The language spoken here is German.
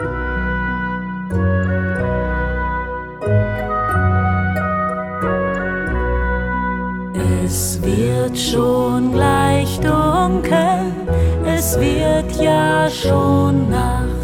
Es wird schon gleich dunkel, es wird ja schon Nacht.